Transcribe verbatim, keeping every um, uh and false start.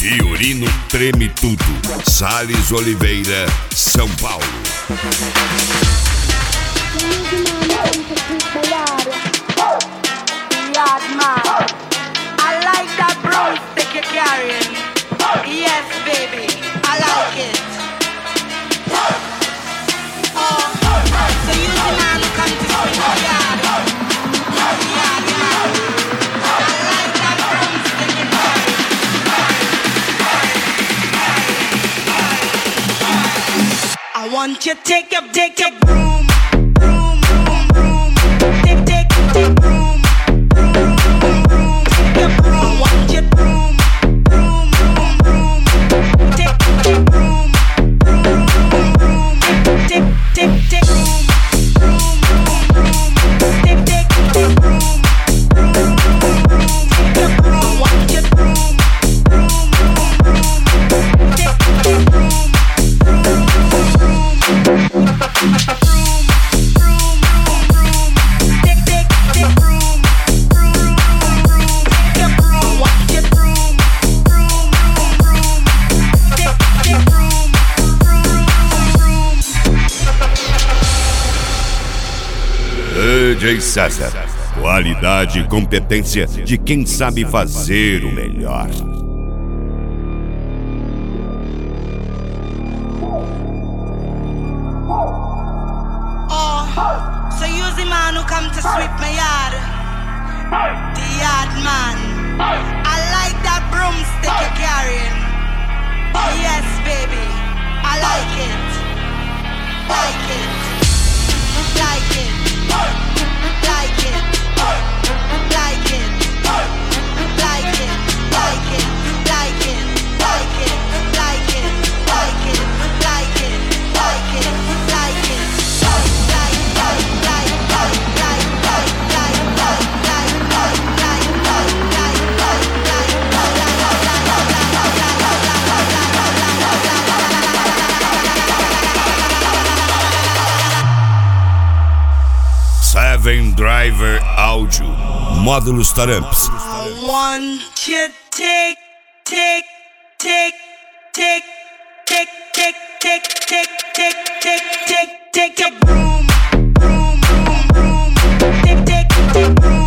Fiorino treme tudo. Salles Oliveira, São Paulo. I like that broomstick you're carrying. Yes, baby, I like it. Oh, so you the man who come to swing the yard. Yard, yard. I like that broomstick you're carrying. I want you to take a, take a broom, broom, broom, broom. Take, take, take broom. D J César, qualidade e competência de quem sabe fazer o melhor. Oh, so you're the man who come to sweep my yard. The yard man. I like that broomstick you're carrying. Yes, baby, I like it. Like it. Like it. Like it, like it, like it, like it, like it, like it, like it, like it, like it, like it, like it, Seven Driver Áudio, módulos Taramps. I want you to take, take, take, take, take, take, take, take, take, take, take, take a broom, broom, broom, broom, take, take, take broom.